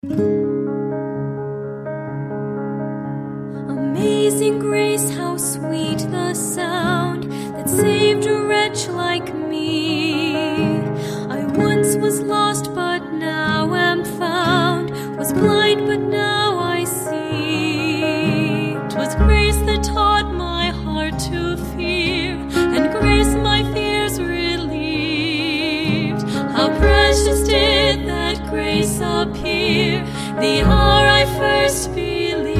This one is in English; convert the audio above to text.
Amazing grace, how sweet the sound that saved a wretch like me. I once was lost, but now am found, was blind, but now I see. 'Twas grace that taught my heart to fear, and grace my fears relieved. How precious did that grace appear, the hour I first believed.